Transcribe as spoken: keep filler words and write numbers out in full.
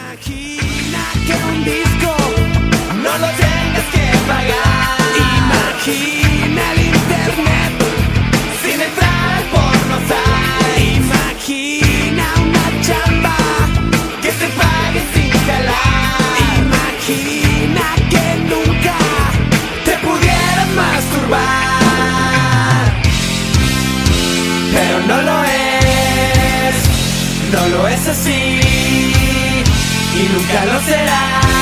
Imagina que un disco no lo tengas que pagar. Imagina el internet sin entrar al porno site. Imagina una chamba que te pague sin jalar. Imagina que nunca te pudieras masturbar. Pero no lo es, no lo es así y nunca lo será.